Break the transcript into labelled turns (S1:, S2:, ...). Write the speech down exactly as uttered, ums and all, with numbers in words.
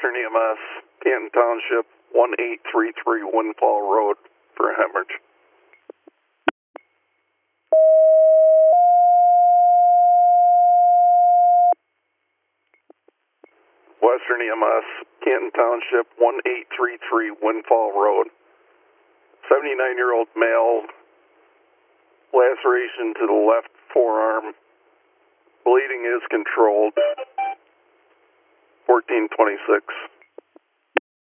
S1: Western E M S, Canton Township, one eight three three Windfall Road for a hemorrhage. Western E M S, Canton Township, one eight three three Windfall Road. seventy-nine-year-old male, laceration to the left forearm. Bleeding is controlled. fourteen twenty-six.